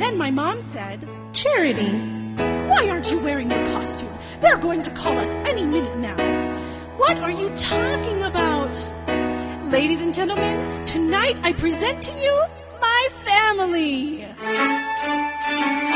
Then my mom said, Charity, why aren't you wearing your costume? They're going to call us any minute now. What are you talking about? Ladies and gentlemen, tonight I present to you my family.